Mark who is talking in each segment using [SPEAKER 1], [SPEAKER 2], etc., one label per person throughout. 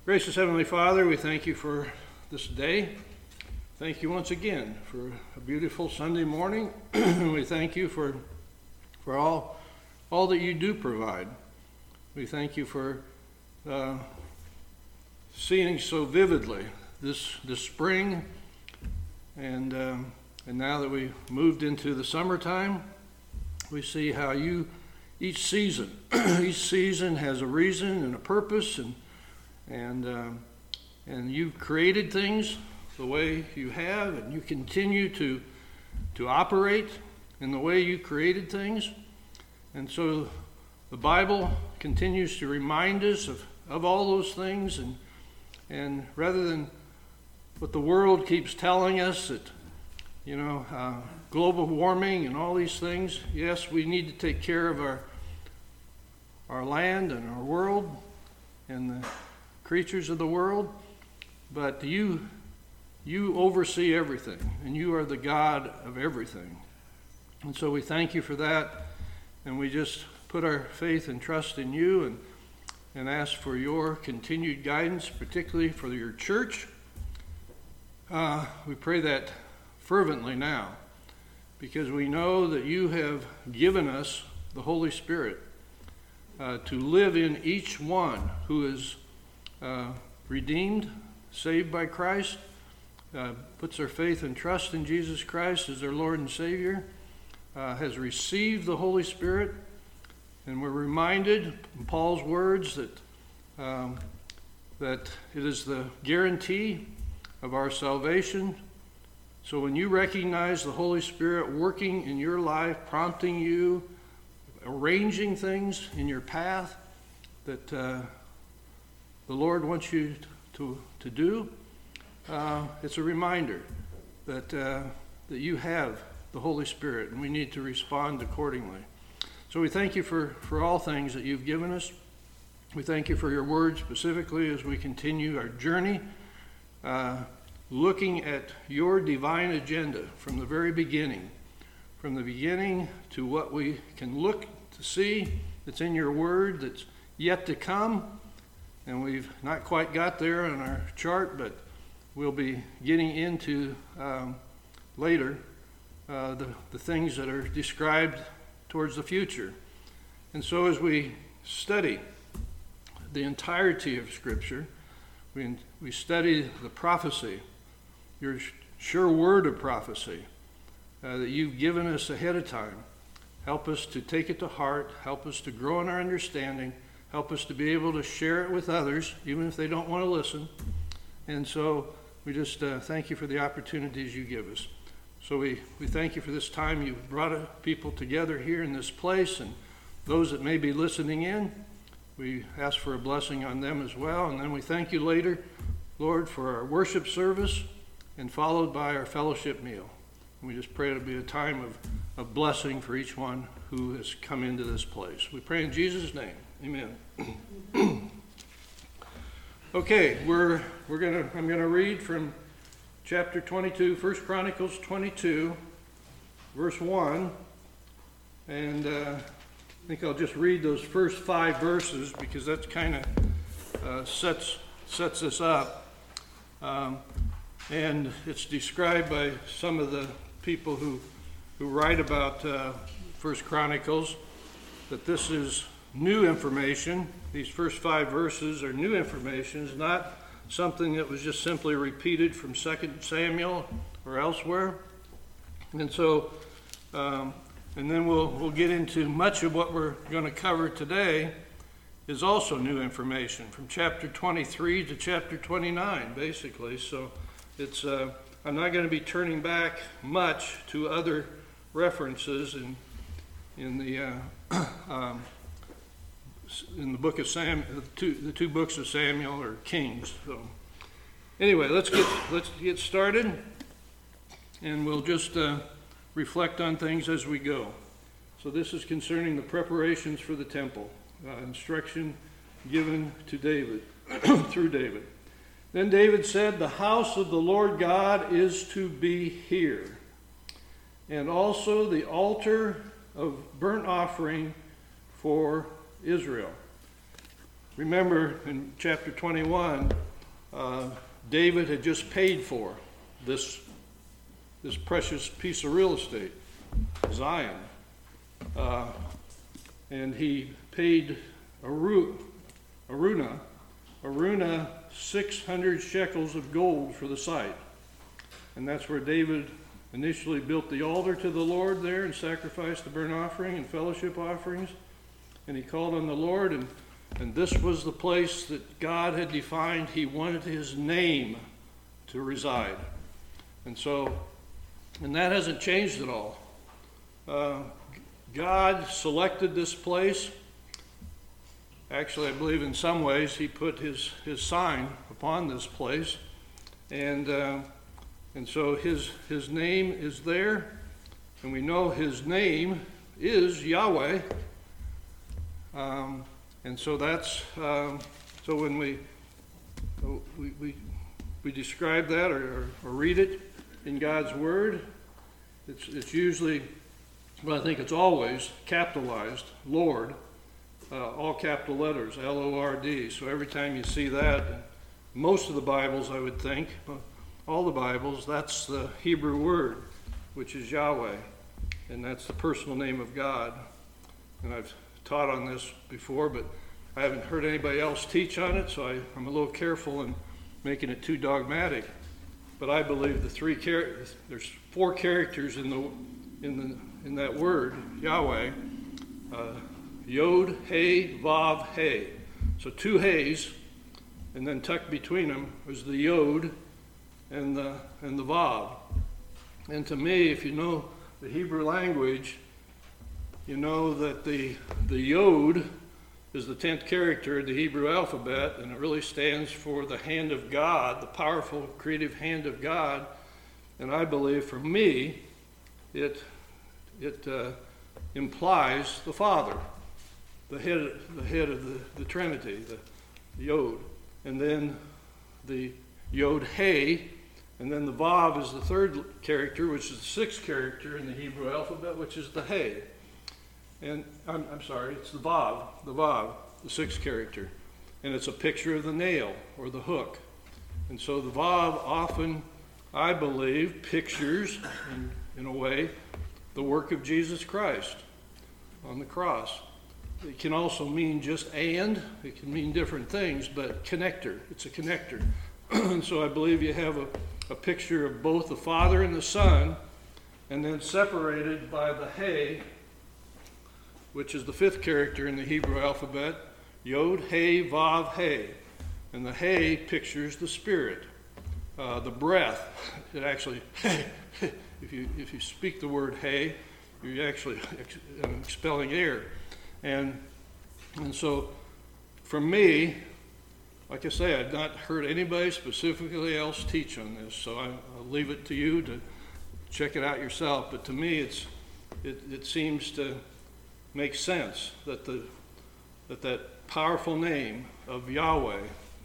[SPEAKER 1] Gracious Heavenly Father, we thank you for this day. Thank you once again for a beautiful Sunday morning. We thank you for all that you do provide. We thank you for seeing so vividly this spring, and now that we moved into the summertime, we see how each season has a reason and a purpose, and you've created things the way you have, and you continue to operate in the way you created things. And so the Bible continues to remind us of all those things, and rather than what the world keeps telling us, that global warming and all these things, yes, we need to take care of our land and our world and the creatures of the world, but you oversee everything, and you are the God of everything. And so we thank you for that, and we just put our faith and trust in you, and ask for your continued guidance, particularly for your church. We pray that fervently now, because we know that you have given us the Holy Spirit to live in each one who is redeemed, saved by Christ, puts their faith and trust in Jesus Christ as their Lord and Savior, has received the Holy Spirit. And we're reminded in Paul's words that it is the guarantee of our salvation. So when you recognize the Holy Spirit working in your life, prompting you, arranging things in your path that the Lord wants you to do, it's a reminder that you have the Holy Spirit, and we need to respond accordingly. So we thank you for all things that you've given us. We thank you for your word specifically as we continue our journey, looking at your divine agenda from the very beginning, to what we can look to see that's in your word that's yet to come. And we've not quite got there on our chart, but we'll be getting into later the things that are described towards the future. And so as we study the entirety of Scripture, we study the prophecy, your sure word of prophecy that you've given us ahead of time. Help us to take it to heart, help us to grow in our understanding, help us to be able to share it with others, even if they don't want to listen. And so we just thank you for the opportunities you give us. So we thank you for this time you've brought people together here in this place, and those that may be listening in, we ask for a blessing on them as well. And then we thank you later, Lord, for our worship service, and followed by our fellowship meal. And we just pray it'll be a time of blessing for each one who has come into this place. We pray in Jesus' name. Amen. Okay, I'm gonna read from chapter 22, 1 Chronicles 22, verse 1, and I think I'll just read those first 5 verses because that's kind of sets this up, and it's described by some of the people who write about 1 Chronicles that this is new information. These first 5 verses are new information. It's not something that was just simply repeated from 2 Samuel or elsewhere. And so, and then we'll get into much of what we're going to cover today is also new information from chapter 23 to chapter 29, basically. So it's I'm not going to be turning back much to other references in the book of Samuel, the two books of Samuel or Kings. So anyway, let's get started, and we'll just reflect on things as we go. So this is concerning the preparations for the temple, instruction given to David through David. Then David said, "The house of the Lord God is to be here, and also the altar of burnt offering for Israel." remember in chapter 21, David had just paid for this precious piece of real estate, Zion. And he paid Aruna 600 shekels of gold for the site. And that's where David initially built the altar to the Lord there and sacrificed the burnt offering and fellowship offerings. And he called on the Lord, and this was the place that God had defined he wanted his name to reside. And that hasn't changed at all. God selected this place. Actually, I believe in some ways he put his sign upon this place. And so his name is there, and we know his name is Yahweh. And so that's so when we describe that or read it in God's Word, it's usually, well, I think it's always capitalized, Lord, all capital letters, L-O-R-D. So every time you see that, most of the Bibles, I would think, all the Bibles, that's the Hebrew word, which is Yahweh, and that's the personal name of God. And I've taught on this before, but I haven't heard anybody else teach on it, so I'm a little careful in making it too dogmatic. But I believe there's 4 characters in that word, Yahweh, Yod, He, Vav, He. So 2 He's, and then tucked between them was the Yod and the Vav. And to me, if you know the Hebrew language, you know that the Yod is the 10th character of the Hebrew alphabet, and it really stands for the hand of God, the powerful, creative hand of God. And I believe, for me, it implies the Father, the head of the Trinity, the Yod, and then the Yod He, and then the Vav is the 3rd character, which is the 6th character in the Hebrew alphabet, which is the He. And I'm sorry, it's the Vav, the 6th character. And it's a picture of the nail or the hook. And so the Vav often, I believe, pictures, in a way, the work of Jesus Christ on the cross. It can also mean just and, it can mean different things, but connector, it's a connector. And so I believe you have a picture of both the Father and the Son, and then separated by the He, which is the 5th character in the Hebrew alphabet, Yod, He, Vav, He. And the He pictures the Spirit, the breath. It actually, if you speak the word He, you're actually expelling air. And so, for me, like I say, I've not heard anybody specifically else teach on this, so I'll leave it to you to check it out yourself. But to me, it seems to make sense that that powerful name of Yahweh,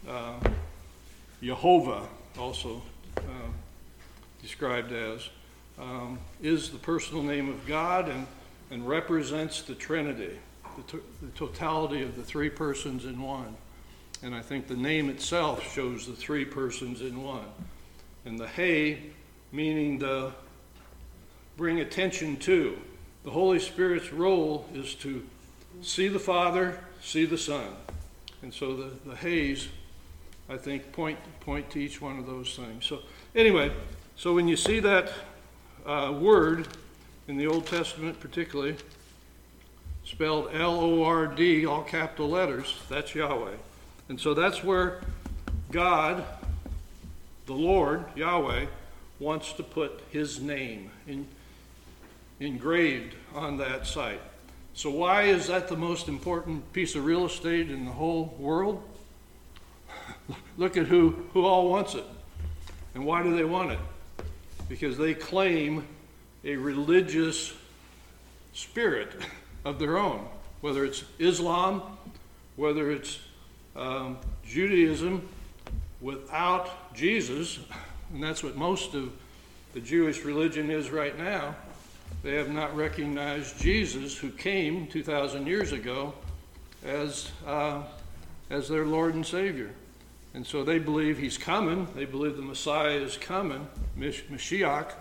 [SPEAKER 1] Jehovah, also described as, is the personal name of God and represents the Trinity, the totality of the 3 persons in one. And I think the name itself shows the 3 persons in one. And the He, meaning to bring attention to. The Holy Spirit's role is to see the Father, see the Son. And so the He's, I think, point to each one of those things. So anyway, so when you see that word in the Old Testament particularly, spelled L-O-R-D, all capital letters, that's Yahweh. And so that's where God, the Lord, Yahweh, wants to put his name engraved on that site. So why is that the most important piece of real estate in the whole world? Look at who all wants it. And why do they want it? Because they claim a religious spirit of their own, whether it's Islam, whether it's Judaism without Jesus, and that's what most of the Jewish religion is right now. They have not recognized Jesus, who came 2,000 years ago, as as their Lord and Savior. And so they believe he's coming. They believe the Messiah is coming, Mashiach,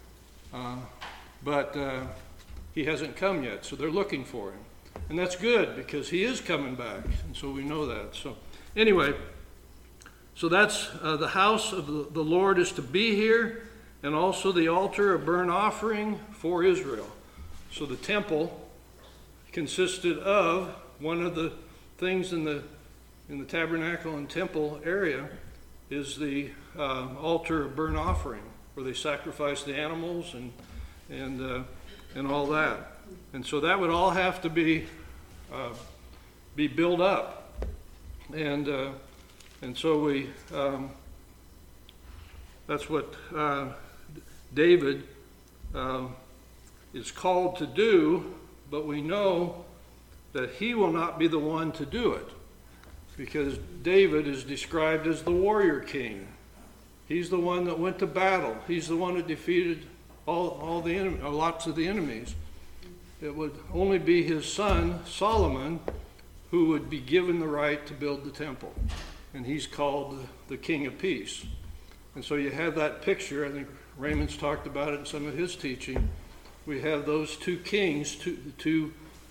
[SPEAKER 1] but he hasn't come yet. So they're looking for him. And that's good because he is coming back. And so we know that. So anyway, so that's the house of the Lord is to be here, and also the altar of burnt offering for Israel. So the temple consisted of one of the things in the tabernacle and temple area is the altar of burnt offering, where they sacrifice the animals and all that. And so that would all have to be built up, and so we that's what David is called to do, but we know that he will not be the one to do it, because David is described as the warrior king. He's the one that went to battle. He's the one that defeated all the enemy, or lots of the enemies. It would only be his son, Solomon, who would be given the right to build the temple. And he's called the King of Peace. And so you have that picture. I think Raymond's talked about it in some of his teaching. We have those two kings, the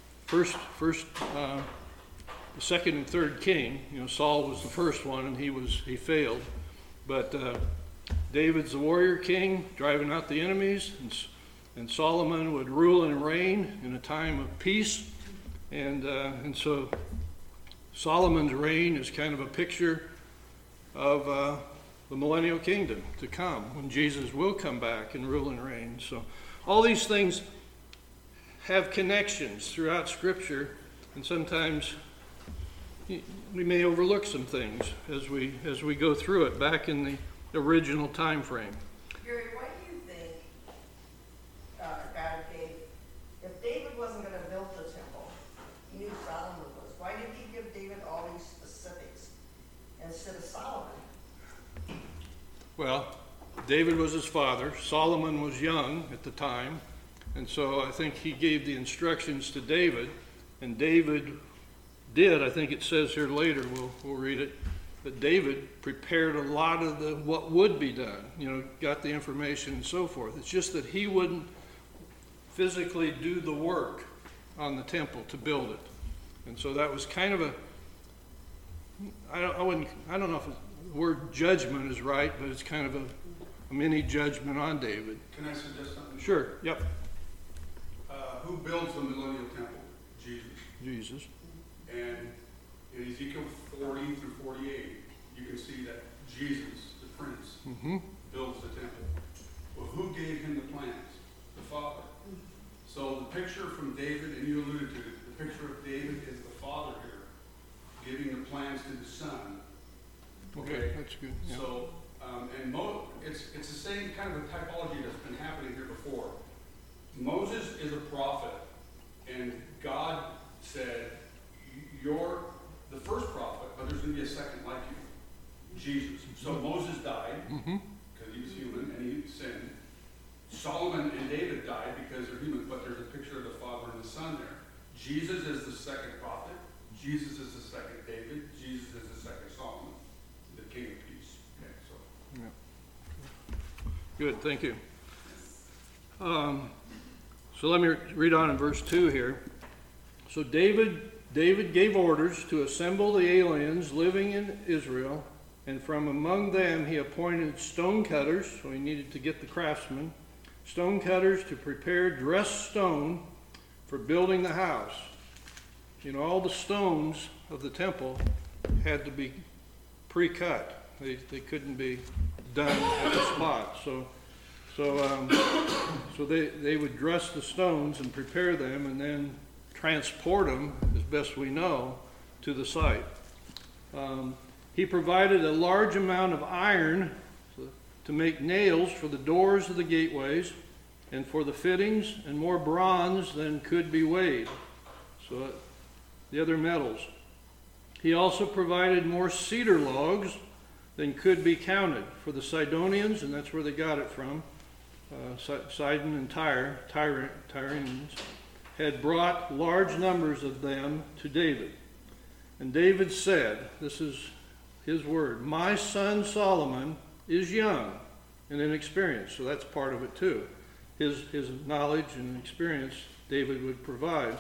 [SPEAKER 1] second and third king. You know, Saul was the first one, and he failed. But David's the warrior king, driving out the enemies, and Solomon would rule and reign in a time of peace. And so Solomon's reign is kind of a picture of the millennial kingdom to come, when Jesus will come back and rule and reign. So all these things have connections throughout Scripture, and sometimes we may overlook some things as we go through it back in the original time frame.
[SPEAKER 2] Gary, why do you think God gave, if David wasn't going to build the temple, he knew Solomon was. Why did he give David all these specifics instead of Solomon?
[SPEAKER 1] Well, David was his father. Solomon was young at the time, and so I think he gave the instructions to David, and David did. I think it says here later, we'll read it, that David prepared a lot of what would be done, got the information and so forth. It's just that he wouldn't physically do the work on the temple to build it. And so that was kind of I don't know if the word judgment is right, but it's kind of a mini judgment on David.
[SPEAKER 3] Can I suggest something?
[SPEAKER 1] Sure, yep.
[SPEAKER 3] Who builds the millennial temple? Jesus. And in Ezekiel 40 through 48, you can see that Jesus, the prince, builds the temple. Well, who gave him the plans? The Father. So the picture from David, and you alluded to it, the picture of David is the Father here, giving the plans to the Son.
[SPEAKER 1] Okay, that's good. Yeah.
[SPEAKER 3] So, it's the same kind of a typology that's been happening here before. Moses is a prophet, and God said, "You're the first prophet, but there's going to be a second like you, Jesus." So Moses died because he was human and he sinned. Solomon and David died because they're human, but there's a picture of the Father and the Son there. Jesus is the second prophet. Jesus is the second David. Jesus is the second Solomon, the King of Peace. Okay, so.
[SPEAKER 1] Yeah. Good, thank you. So let me read on in verse 2 here. So David gave orders to assemble the aliens living in Israel, and from among them he appointed stone cutters, so he needed to get the craftsmen, stone cutters to prepare dressed stone for building the house. All the stones of the temple had to be pre-cut. They couldn't be done at the spot. So they would dress the stones and prepare them, and then transport them, as best we know, to the site. He provided a large amount of iron to make nails for the doors of the gateways and for the fittings, and more bronze than could be weighed. So the other metals. He also provided more cedar logs than could be counted for the Sidonians, and that's where they got it from. Sidon and Tyrians had brought large numbers of them to David. And David said, this is his word, my son Solomon is young and inexperienced. So that's part of it too. His knowledge and experience David would provide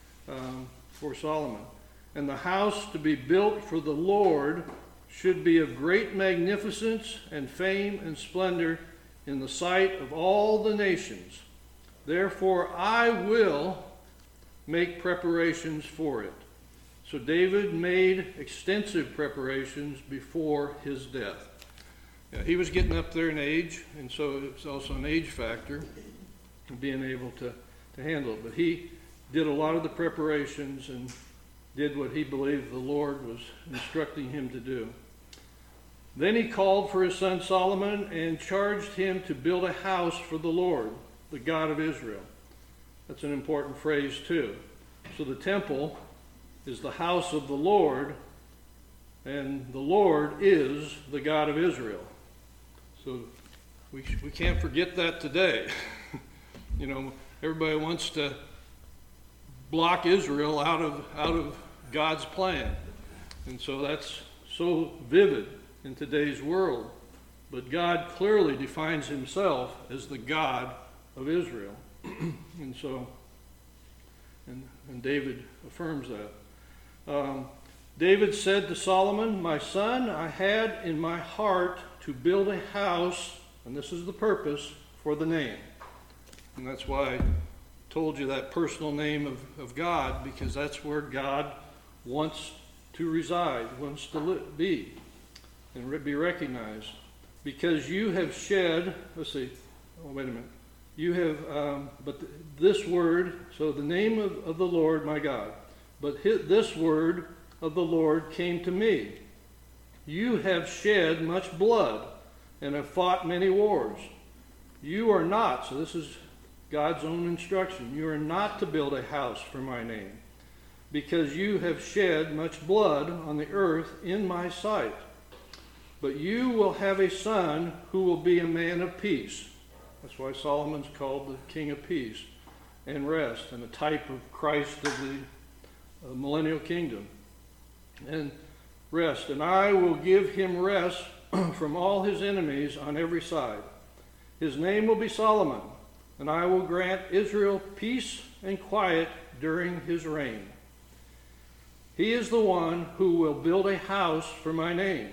[SPEAKER 1] for Solomon. And the house to be built for the Lord should be of great magnificence and fame and splendor in the sight of all the nations. Therefore I will make preparations for it. So David made extensive preparations before his death. Yeah, he was getting up there in age, and so it's also an age factor in being able to handle it. But he did a lot of the preparations and did what he believed the Lord was instructing him to do. Then he called for his son Solomon and charged him to build a house for the Lord, the God of Israel. That's an important phrase too. So the temple is the house of the Lord, and the Lord is the God of Israel. So we can't forget that today. You know, everybody wants to block Israel out of God's plan. And so that's so vivid in today's world. But God clearly defines himself as the God of Israel. And so, and David affirms that. David said to Solomon, my son, I had in my heart to build a house, and this is the purpose, for the name. And that's why I told you that personal name of God, because that's where God wants to reside, wants to be, and be recognized. Because you have shed, let's see, oh, wait a minute. You have, this word, so the name of the Lord, my God, but this word of the Lord came to me. You have shed much blood and have fought many wars. You are not, so this is God's own instruction, you are not to build a house for my name, because you have shed much blood on the earth in my sight. But you will have a son who will be a man of peace. That's why Solomon's called the King of Peace and Rest, and a type of Christ of the millennial kingdom. And rest. And I will give him rest from all his enemies on every side. His name will be Solomon, and I will grant Israel peace and quiet during his reign. He is the one who will build a house for my name.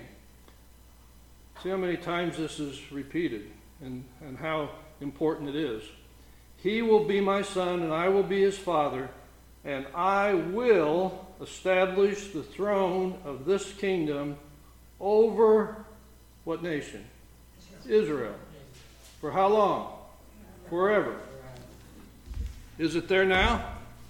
[SPEAKER 1] See how many times this is repeated and how important it is. He will be my son, and I will be his father, and I will establish the throne of this kingdom over what nation? Israel. For how long? Forever. Is it there now?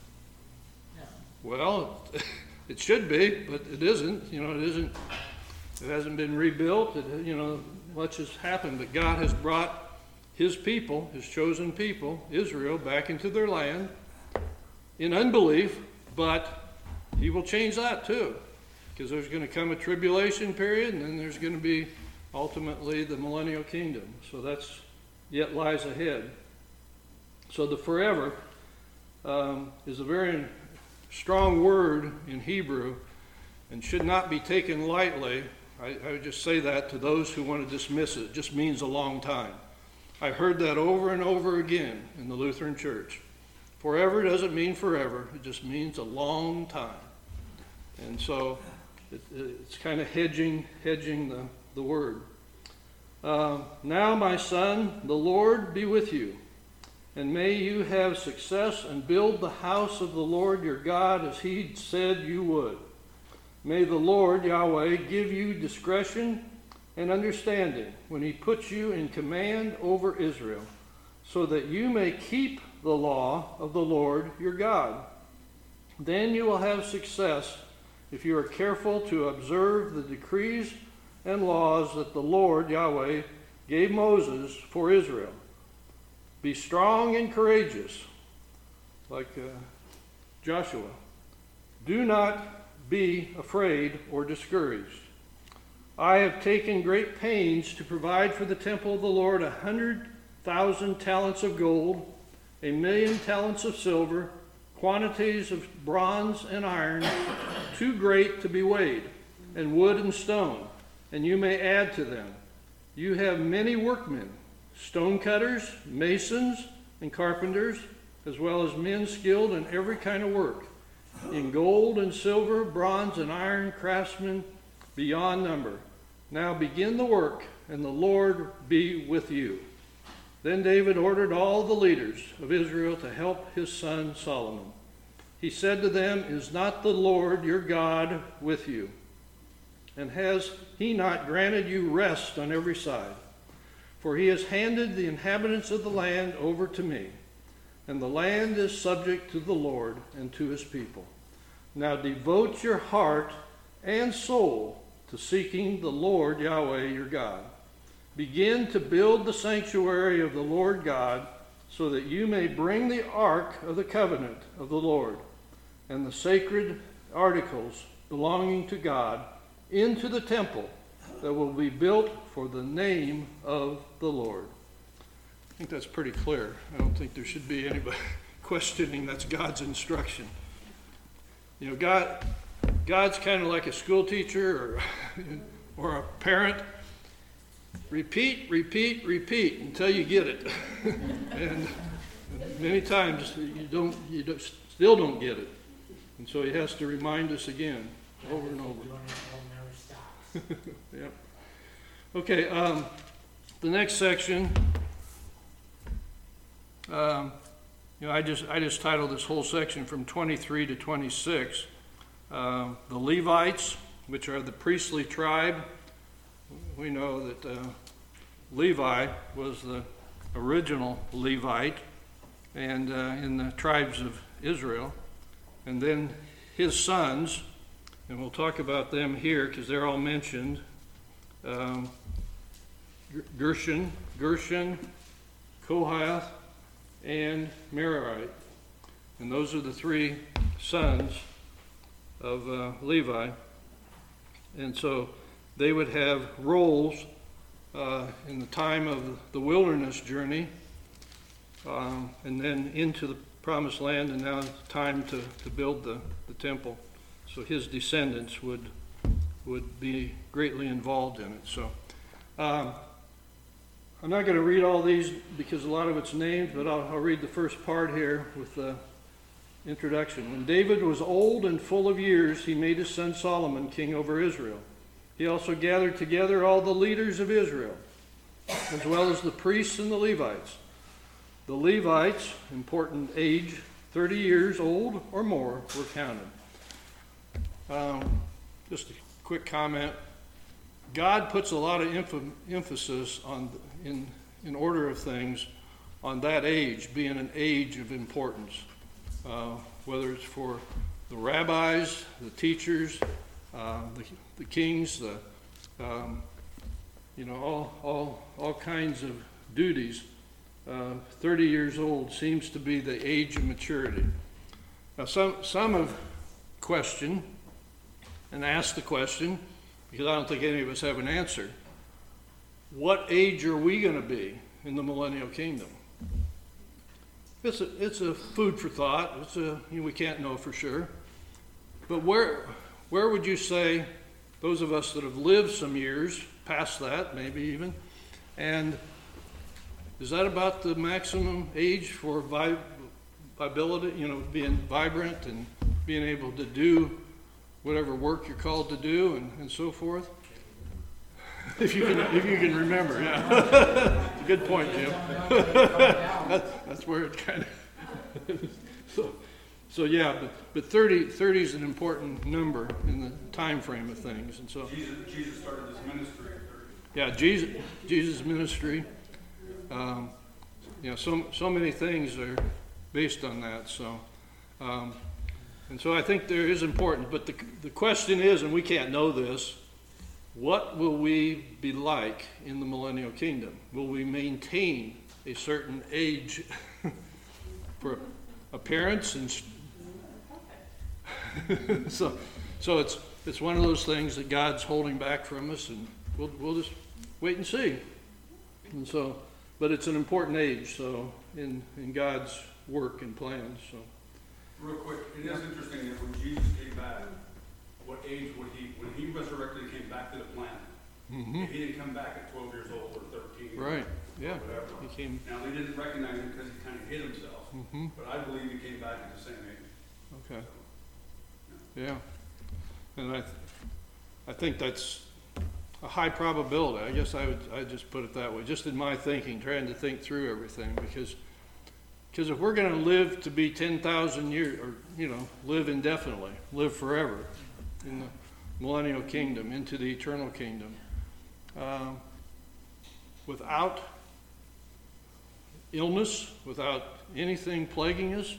[SPEAKER 1] Well, it should be, but it isn't. You know, it isn't. It hasn't been rebuilt. Much has happened, but God has brought his people, his chosen people, Israel, back into their land in unbelief, but he will change that too, because there's going to come a tribulation period, and then there's going to be ultimately the millennial kingdom. So that's yet lies ahead. So the forever is a very strong word in Hebrew and should not be taken lightly. I would just say that to those who want to dismiss it. It just means a long time. I've heard that over and over again in the Lutheran Church. Forever doesn't mean forever. It just means a long time. And so it's kind of hedging the word. Now, my son, the Lord be with you, and may you have success and build the house of the Lord your God as he said you would. May the Lord, Yahweh, give you discretion and understanding when he puts you in command over Israel, so that you may keep the law of the Lord your God. Then you will have success if you are careful to observe the decrees and laws that the Lord, Yahweh, gave Moses for Israel. Be strong and courageous, like Joshua. Do not be afraid or discouraged. I have taken great pains to provide for the temple of the Lord 100,000 talents of gold, 1,000,000 talents of silver, quantities of bronze and iron, too great to be weighed, and wood and stone, and you may add to them. You have many workmen, stone cutters, masons, and carpenters, as well as men skilled in every kind of work, in gold and silver, bronze and iron, craftsmen beyond number. Now begin the work, and the Lord be with you." Then David ordered all the leaders of Israel to help his son Solomon. He said to them, "Is not the Lord your God with you? And has he not granted you rest on every side? For he has handed the inhabitants of the land over to me, and the land is subject to the Lord and to his people. Now devote your heart and soul to seeking the Lord Yahweh your God. Begin to build the sanctuary of the Lord God, so that you may bring the ark of the covenant of the Lord and the sacred articles belonging to God into the temple that will be built for the name of the Lord." I think that's pretty clear. I don't think there should be anybody questioning that's God's instruction. You know, God's kind of like a school teacher or a parent. Repeat, repeat, repeat until you get it. And many times you still don't get it. And so he has to remind us again, over and over. Yep. Okay, the next section, I just titled this whole section from 23 to 26, the Levites, which are the priestly tribe. We know that Levi was the original Levite, and in the tribes of Israel, and then his sons, and we'll talk about them here because they're all mentioned. Gershon, Kohath, and Merari. And those are the three sons of Levi. And so they would have roles in the time of the wilderness journey, and then into the promised land, and now it's time to build the temple. So his descendants would be greatly involved in it. So I'm not going to read all these because a lot of it's named, but I'll read the first part here with the introduction. When David was old and full of years, he made his son Solomon king over Israel. He also gathered together all the leaders of Israel, as well as the priests and the Levites. The Levites, important age, 30 years old or more, were counted. Just a quick comment. God puts a lot of emphasis on, in order of things, on that age being an age of importance, whether it's for the rabbis, the teachers, the kings, all kinds of duties. 30 years old seems to be the age of maturity. Now, some have questioned and asked the question, because I don't think any of us have an answer. What age are we going to be in the millennial kingdom? It's a food for thought. We can't know for sure. But where would you say, those of us that have lived some years past that, maybe even, and is that about the maximum age for viability, being vibrant and being able to do whatever work you're called to do and so forth? If you can remember, yeah. Good point, Jim. That's where it kind of. So yeah, but 30 is an important number in the time frame of things, and so.
[SPEAKER 3] Jesus started his ministry at 30.
[SPEAKER 1] Yeah, Jesus' ministry. So many things are based on that. So, and so I think there is important. But the question is, and we can't know this, what will we be like in the millennial kingdom? Will we maintain a certain age for appearance and so it's one of those things that God's holding back from us, and we'll just wait and see. And so, but it's an important age, so in God's work and plans. So,
[SPEAKER 3] real quick, it is interesting that when Jesus came back, what age would he, when he resurrected and came back to the planet?
[SPEAKER 1] Mhm.
[SPEAKER 3] He didn't come back at 12 years old or 13.
[SPEAKER 1] Right, yeah.
[SPEAKER 3] Or whatever.
[SPEAKER 1] He came,
[SPEAKER 3] Now, they didn't recognize him because he kind of hid himself,
[SPEAKER 1] mhm,
[SPEAKER 3] but I believe he came back at the same age.
[SPEAKER 1] okay, yeah. And I think that's a high probability. I guess I'd just put it that way, just in my thinking, trying to think through everything, because if we're gonna live to be 10,000 years, or, live indefinitely, live forever in the millennial kingdom, into the eternal kingdom, without illness, without anything plaguing us,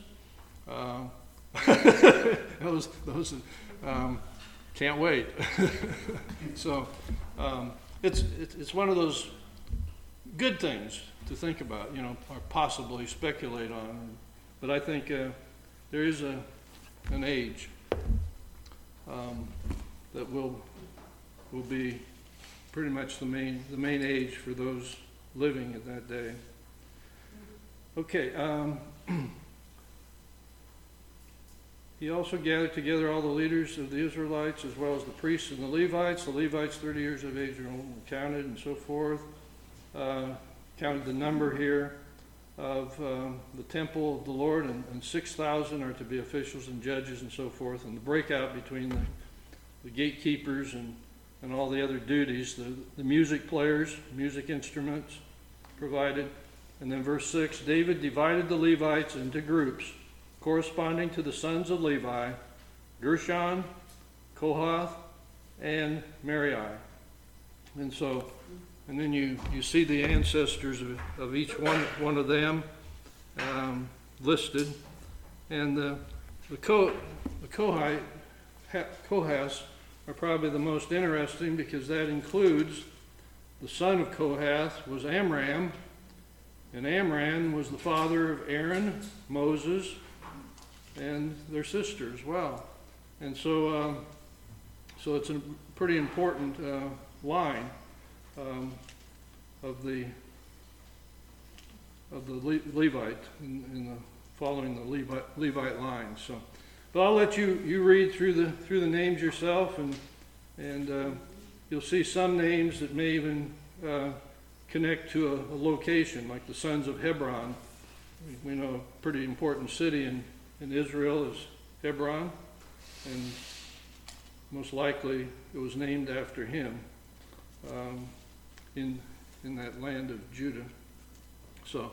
[SPEAKER 1] those can't wait. So it's one of those good things to think about, or possibly speculate on. But I think there is an age that will be pretty much the main age for those living at that day. Okay. He also gathered together all the leaders of the Israelites, as well as the priests and the Levites. The Levites, 30 years of age, are counted, and so forth. Counted the number here of the temple of the Lord, and 6,000 are to be officials and judges and so forth. And the breakout between the gatekeepers and all the other duties, the music players, music instruments provided. And then verse 6, David divided the Levites into groups corresponding to the sons of Levi, Gershon, Kohath, and Merari. And then you see the ancestors of each one of them listed. And the Kohaths are probably the most interesting, because that includes the son of Kohath was Amram, and Amram was the father of Aaron, Moses, and their sister as well. And so it's a pretty important line of the Levite in the following the Levite line. So, but I'll let you read through the names yourself, and you'll see some names that may even connect to a location, like the sons of Hebron. We know a pretty important city in Israel is Hebron, and most likely it was named after him in that land of Judah. So,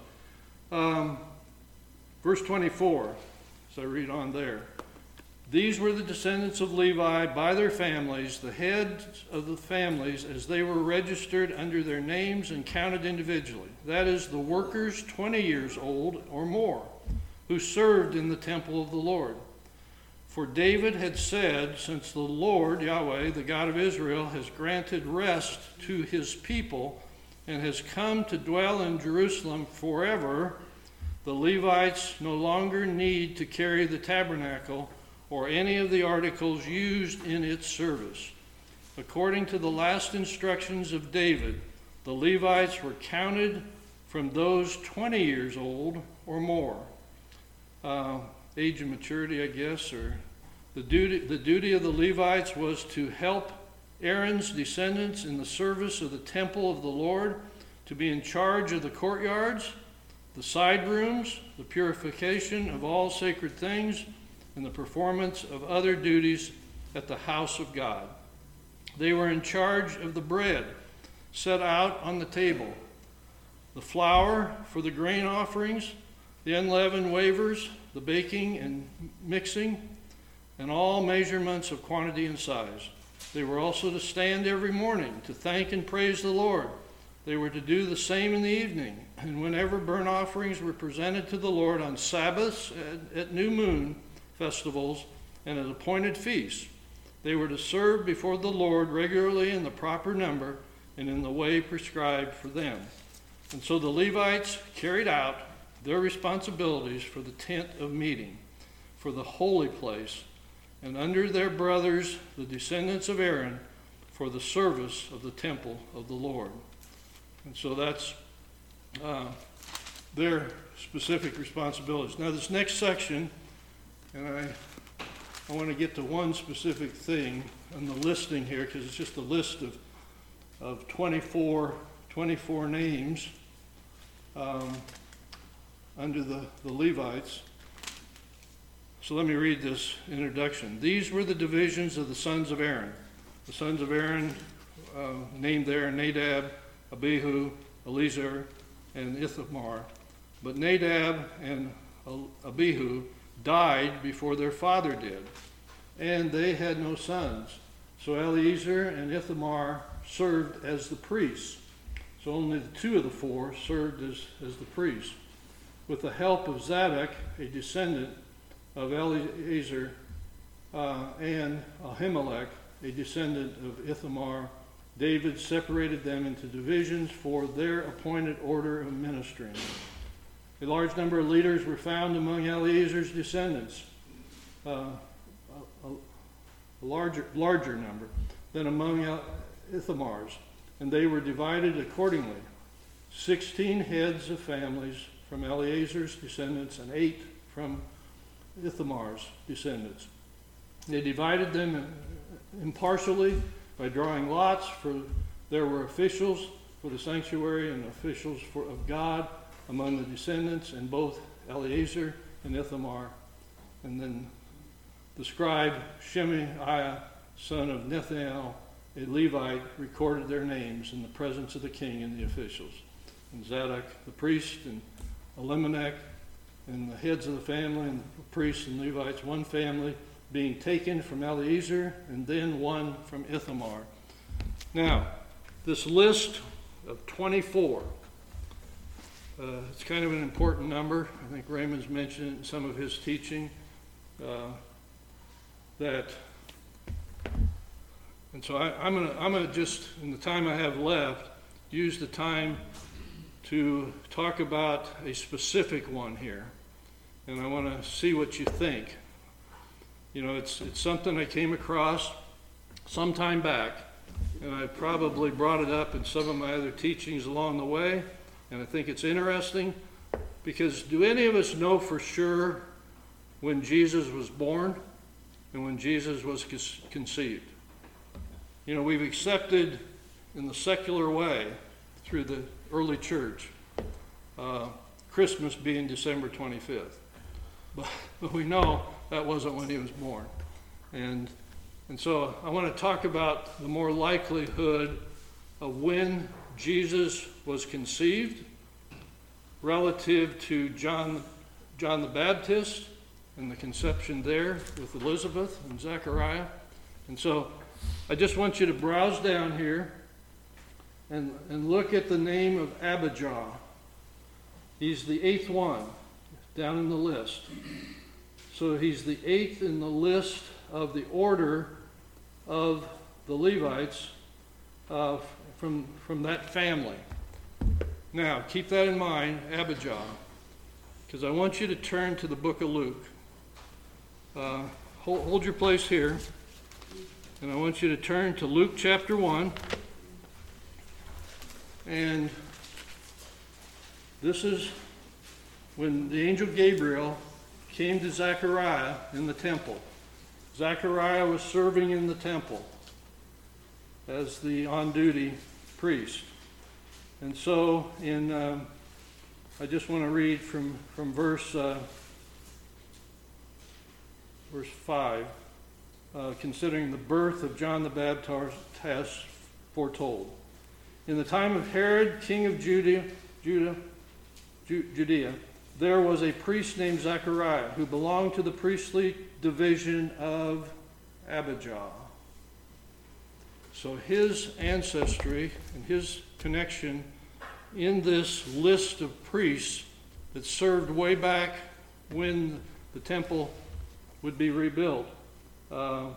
[SPEAKER 1] verse 24, as I read on there, these were the descendants of Levi by their families, the heads of the families, as they were registered under their names and counted individually. That is, the workers 20 years old or more, who served in the temple of the Lord. For David had said, since the Lord, Yahweh, the God of Israel, has granted rest to his people and has come to dwell in Jerusalem forever, the Levites no longer need to carry the tabernacle or any of the articles used in its service. According to the last instructions of David, the Levites were counted from those 20 years old or more. Age of maturity, I guess, or the duty of the Levites was to help Aaron's descendants in the service of the temple of the Lord, to be in charge of the courtyards, the side rooms, the purification of all sacred things, and the performance of other duties at the house of God. They were in charge of the bread set out on the table, the flour for the grain offerings, the unleavened wafers, the baking and mixing, and all measurements of quantity and size. They were also to stand every morning to thank and praise the Lord. They were to do the same in the evening, and whenever burnt offerings were presented to the Lord on Sabbaths, at new moon festivals, and at appointed feasts, they were to serve before the Lord regularly in the proper number and in the way prescribed for them. And so the Levites carried out their responsibilities for the tent of meeting, for the holy place, and under their brothers, the descendants of Aaron, for the service of the temple of the Lord. And so that's their specific responsibilities. Now this next section, and I want to get to one specific thing on the listing here, because it's just a list of 24 names under the Levites. So let me read this introduction. These were the divisions of the sons of Aaron. The sons of Aaron, named there, Nadab, Abihu, Eleazar, and Ithamar. But Nadab and Abihu died before their father did, and they had no sons. So Eleazar and Ithamar served as the priests. So only the two of the four served as the priests. With the help of Zadok, a descendant of Eleazar, and Ahimelech, a descendant of Ithamar, David separated them into divisions for their appointed order of ministering. A large number of leaders were found among Eleazar's descendants, a larger number than among Ithamar's, and they were divided accordingly. 16 heads of families from Eleazar's descendants and 8 from Ithamar's descendants. They divided them impartially by drawing lots, for there were officials for the sanctuary and officials of God among the descendants, and both Eleazar and Ithamar. And then the scribe Shemaiah, son of Nethanel, a Levite, recorded their names in the presence of the king and the officials. And Zadok the priest, and Elimelech, and the heads of the family, and the priests and Levites, one family being taken from Eleazar, and then one from Ithamar. Now, this list of 24, it's kind of an important number. I think Raymond's mentioned it in some of his teaching, and so I'm gonna just, in the time I have left, use the time to talk about a specific one here, and I want to see what you think. You know, it's something I came across some time back, and I probably brought it up in some of my other teachings along the way, and I think it's interesting, because do any of us know for sure when Jesus was born and when Jesus was conceived? You know, we've accepted in the secular way through the early church Christmas being December 25th. But we know that wasn't when he was born. And so I want to talk about the more likelihood of when Jesus was conceived relative to John the Baptist and the conception there with Elizabeth and Zechariah. And so I just want you to browse down here and look at the name of Abijah. He's the 8th one down in the list. So he's the 8th in the list of the order of the Levites from that family. Now, keep that in mind, Abijah, because I want you to turn to the book of Luke. Hold your place here, and I want you to turn to Luke chapter 1. And this is when the angel Gabriel came to Zechariah in the temple. Zechariah was serving in the temple as the on-duty priest. And so I just want to read from verse 5, considering the birth of John the Baptist foretold. In the time of Herod, king of Judea, there was a priest named Zechariah who belonged to the priestly division of Abijah. So his ancestry and his connection in this list of priests that served way back when the temple would be rebuilt was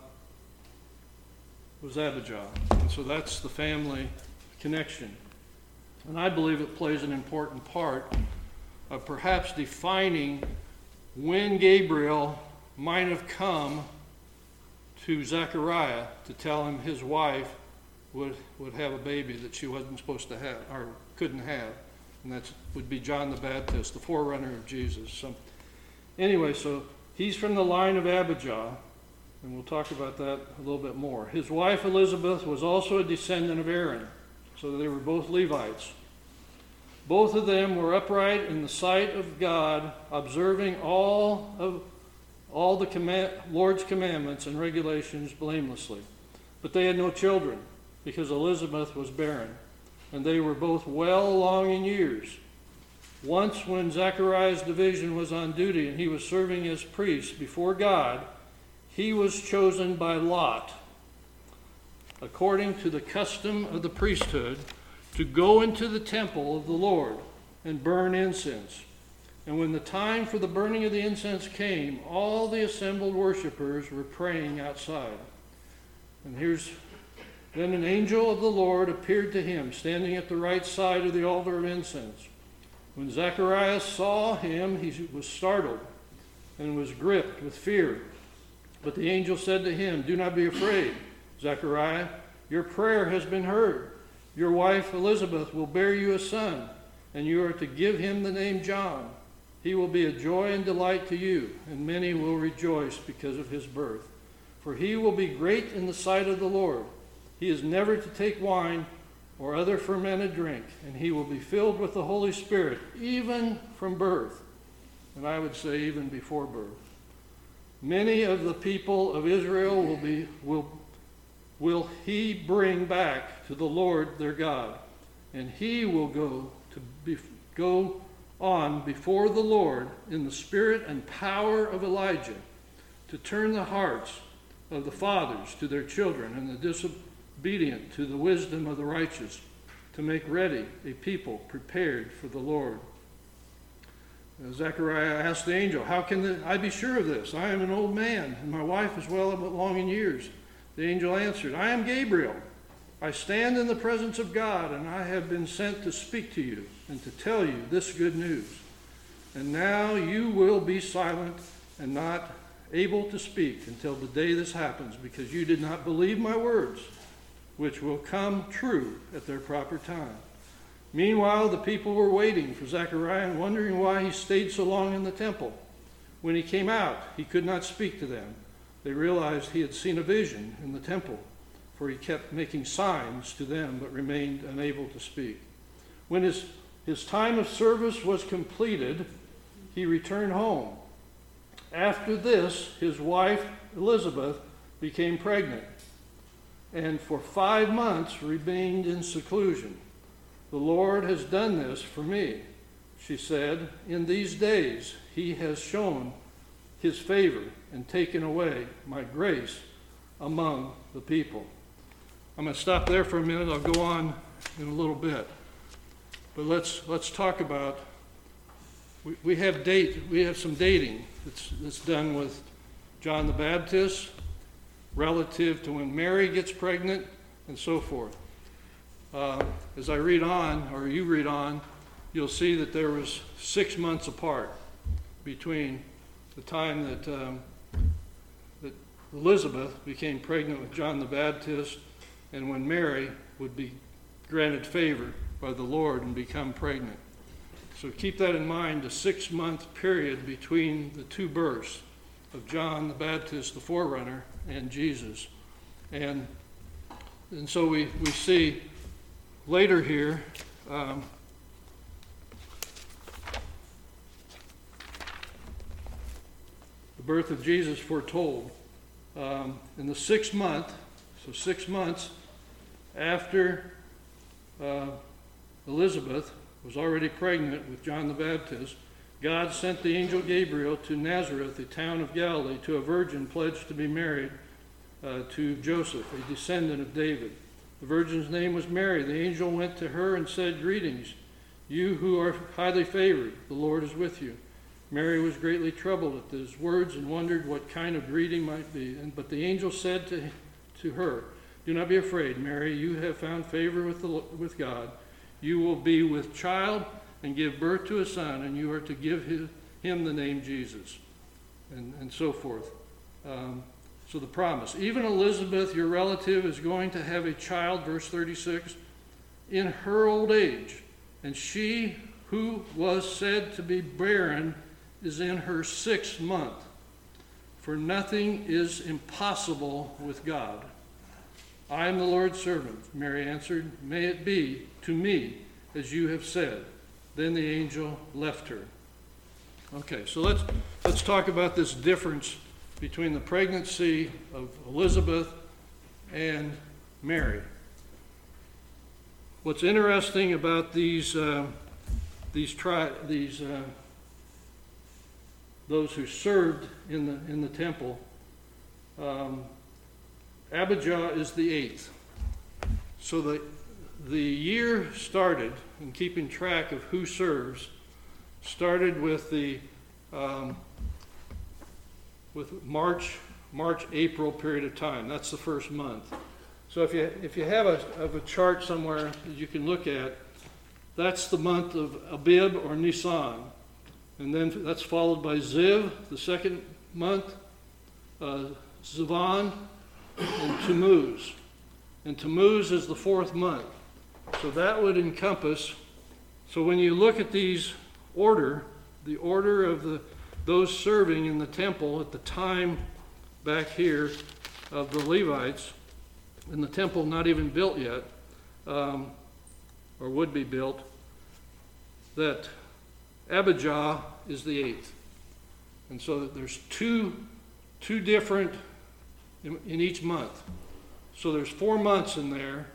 [SPEAKER 1] Abijah. And so that's the family connection. And I believe it plays an important part of perhaps defining when Gabriel might have come to Zechariah to tell him his wife would have a baby that she wasn't supposed to have or couldn't have. And that would be John the Baptist, the forerunner of Jesus. So anyway, so he's from the line of Abijah. And we'll talk about that a little bit more. His wife Elizabeth was also a descendant of Aaron, so they were both Levites. Both of them were upright in the sight of God, observing all the Lord's commandments and regulations blamelessly. But they had no children, because Elizabeth was barren, and they were both well along in years. Once when Zechariah's division was on duty and he was serving as priest before God, he was chosen by lot, according to the custom of the priesthood, to go into the temple of the Lord and burn incense. And when the time for the burning of the incense came, all the assembled worshipers were praying outside. And then an angel of the Lord appeared to him, standing at the right side of the altar of incense. When Zacharias saw him, he was startled and was gripped with fear. But the angel said to him, "Do not be afraid, Zechariah. Your prayer has been heard. Your wife Elizabeth will bear you a son, and you are to give him the name John. He will be a joy and delight to you, and many will rejoice because of his birth. For he will be great in the sight of the Lord. He is never to take wine or other fermented drink, and he will be filled with the Holy Spirit, even from birth." And I would say even before birth. "Many of the people of Israel will he bring back to the Lord their God, and he will go on before the Lord in the spirit and power of Elijah, to turn the hearts of the fathers to their children and the disobedient to the wisdom of the righteous, to make ready a people prepared for the Lord." Zechariah asked the angel, "How can I be sure of this? I am an old man, and my wife is well along in years." The angel answered, "I am Gabriel. I stand in the presence of God, and I have been sent to speak to you and to tell you this good news. And now you will be silent and not able to speak until the day this happens, because you did not believe my words, which will come true at their proper time." Meanwhile, the people were waiting for Zechariah and wondering why he stayed so long in the temple. When he came out, he could not speak to them. They realized he had seen a vision in the temple, for he kept making signs to them but remained unable to speak. When his time of service was completed, he returned home. After this, his wife Elizabeth became pregnant, and for 5 months remained in seclusion. "The Lord has done this for me," she said. "In these days he has shown his favor and taken away my grace among the people." I'm going to stop there for a minute. I'll go on in a little bit. But let's talk about, we have some dating that's done with John the Baptist relative to when Mary gets pregnant and so forth. As I read on, or you read on, you'll see that there was 6 months apart between the time that Elizabeth became pregnant with John the Baptist and when Mary would be granted favor by the Lord and become pregnant. So keep that in mind, a 6-month period between the two births of John the Baptist, the forerunner, and Jesus. And so we see later here, the birth of Jesus foretold. In the 6th month, so 6 months after Elizabeth was already pregnant with John the Baptist, God sent the angel Gabriel to Nazareth, a town of Galilee, to a virgin pledged to be married to Joseph, a descendant of David. The virgin's name was Mary. The angel went to her and said, "Greetings, you who are highly favored, the Lord is with you." Mary was greatly troubled at these words and wondered what kind of greeting might be. But the angel said to her, "Do not be afraid, Mary. You have found favor with God. You will be with child and give birth to a son, and you are to give him the name Jesus," and so forth. So the promise. Even Elizabeth, your relative, is going to have a child, verse 36, in her old age. And she who was said to be barren is in her 6th month. for nothing is impossible with God. I am the Lord's servant. Mary answered, may it be to me as you have said. Then the angel left her. Okay, so let's talk about this difference between the pregnancy of Elizabeth and Mary. What's interesting about those who served in the temple, Abijah is the 8th. So the year started, in keeping track of who serves, started with the March, April period of time. That's the first month. So if you have a chart somewhere that you can look at, that's the month of Abib or Nisan. And then that's followed by Ziv, the second month, Zivan, and Tammuz. And Tammuz is the 4th month. So that would encompass, so when you look at these the order of those serving in the temple at the time back here of the Levites, and the temple not even built yet, or would be built, that Abijah is the 8th. And so there's two different in each month. So there's 4 months in there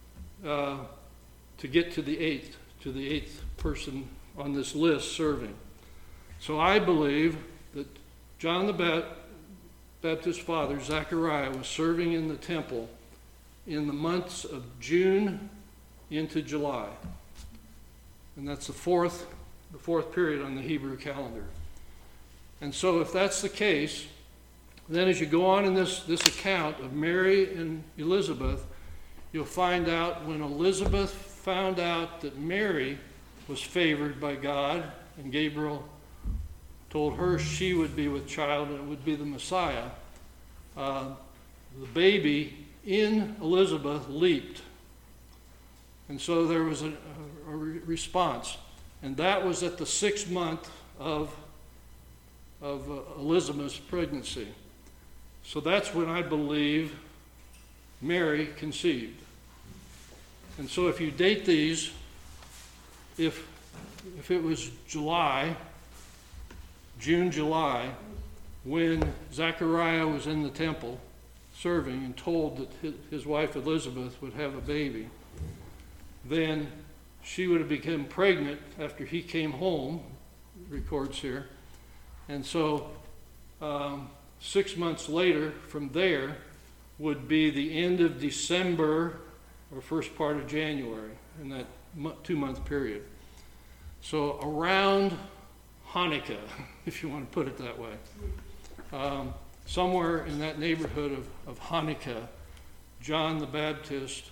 [SPEAKER 1] to get to the 8th person on this list serving. So I believe that John the Baptist's father, Zechariah, was serving in the temple in the months of June into July. And that's the fourth period on the Hebrew calendar. And so if that's the case, then as you go on in this account of Mary and Elizabeth, you'll find out when Elizabeth found out that Mary was favored by God, and Gabriel told her she would be with child and it would be the Messiah, the baby in Elizabeth leaped. And so there was a response. And that was at the 6th month of Elizabeth's pregnancy. So that's when I believe Mary conceived. And so if you date these, if it was June, July, when Zechariah was in the temple serving and told that his wife Elizabeth would have a baby, then she would have become pregnant after he came home, records here. And so 6 months later from there would be the end of December or first part of January in that 2-month period. So around Hanukkah, if you want to put it that way, somewhere in that neighborhood of Hanukkah, John the Baptist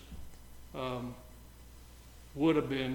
[SPEAKER 1] would have been,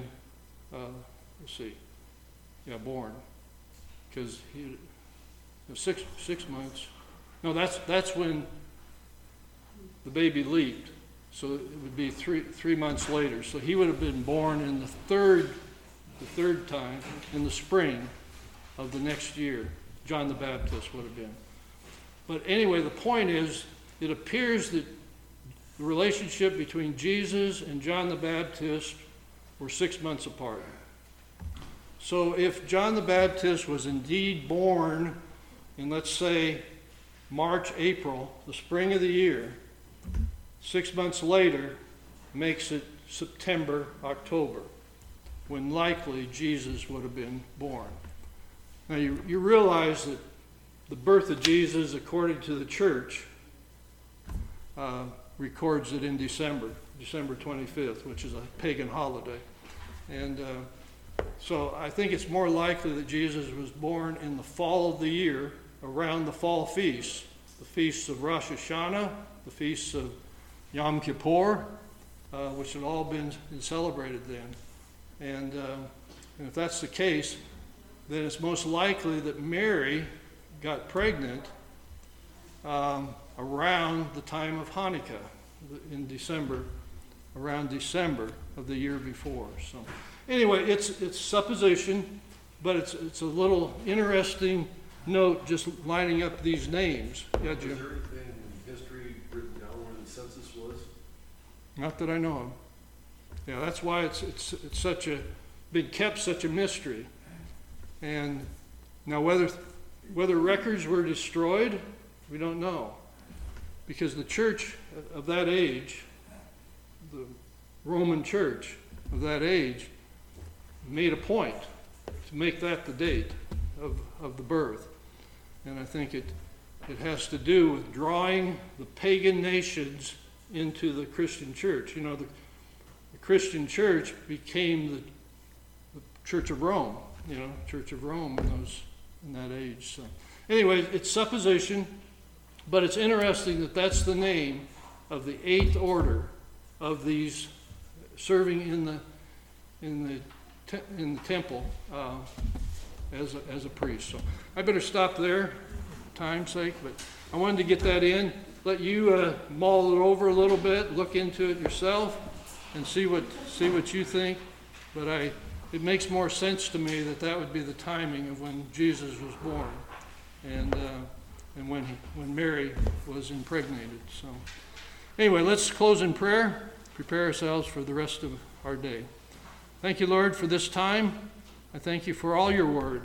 [SPEAKER 1] born, because he 6 months. No, that's when the baby leaped. So it would be three months later. So he would have been born in the third time in the spring of the next year. John the Baptist would have been. But anyway, the point is, it appears that the relationship between Jesus and John the Baptist were 6 months apart. So if John the Baptist was indeed born in, let's say, March, April, the spring of the year, 6 months later makes it September, October, when likely Jesus would have been born. Now you realize that the birth of Jesus, according to the church, records it in December 25th, which is a pagan holiday. And so I think it's more likely that Jesus was born in the fall of the year, around the fall feasts, the feasts of Rosh Hashanah, the feasts of Yom Kippur, which had all been celebrated then. And if that's the case, then it's most likely that Mary got pregnant around the time of Hanukkah, in December, around December of the year before. So anyway, it's supposition, but it's a little interesting note just lining up these names. Yeah,
[SPEAKER 4] Is
[SPEAKER 1] Jim?
[SPEAKER 4] there anything in history written down where the census was?
[SPEAKER 1] Not that I know of. Yeah, that's why it's such a been kept such a mystery. And now whether records were destroyed, we don't know, because the church of that age, the Roman church of that age, made a point to make that the date of the birth. And I think it has to do with drawing the pagan nations into the Christian church. You know, the Christian church became the Church of Rome, you know, Church of Rome in that age. So anyway, it's supposition, but it's interesting that that's the name of the 8th order of these serving in the temple as a priest. So I better stop there for time's sake, but I wanted to get that in, let you mull it over a little bit, look into it yourself, and see what you think. But it makes more sense to me that would be the timing of when Jesus was born, and when Mary was impregnated. So anyway, let's close in prayer, prepare ourselves for the rest of our day. Thank you, Lord, for this time. I thank you for all your word.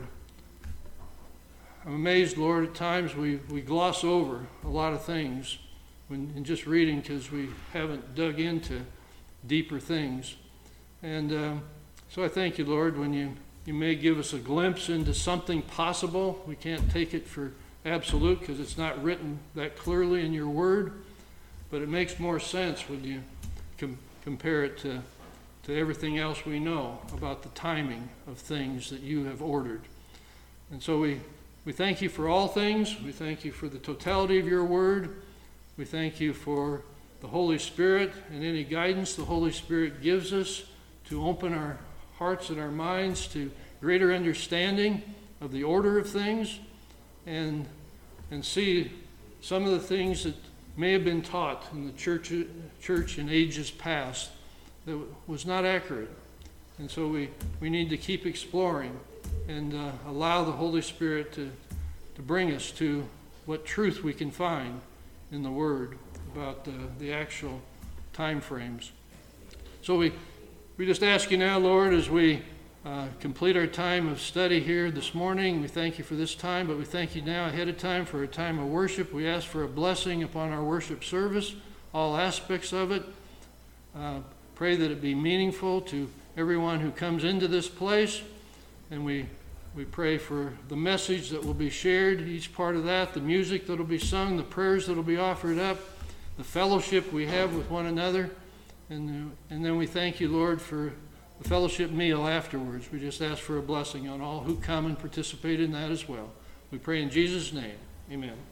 [SPEAKER 1] I'm amazed, Lord, at times we gloss over a lot of things in just reading because we haven't dug into deeper things. And so I thank you, Lord, when you may give us a glimpse into something possible. We can't take it for absolute because it's not written that clearly in your word, but it makes more sense when you compare it to everything else we know about the timing of things that you have ordered. And so we thank you for all things. We thank you for the totality of your word. We thank you for the Holy Spirit and any guidance the Holy Spirit gives us to open our hearts and our minds to greater understanding of the order of things and see some of the things that may have been taught in the church in ages past that was not accurate. And so we need to keep exploring and allow the Holy Spirit to bring us to what truth we can find in the Word about the actual time frames. So we just ask you now, Lord, as we complete our time of study here this morning, we thank you for this time, but we thank you now ahead of time for a time of worship. We ask for a blessing upon our worship service, all aspects of it. Pray that it be meaningful to everyone who comes into this place, and we pray for the message that will be shared, each part of that, the music that will be sung, the prayers that will be offered up, the fellowship we have with one another, and then we thank you, Lord, for the fellowship meal afterwards. We just ask for a blessing on all who come and participate in that as well. We pray in Jesus' name. Amen.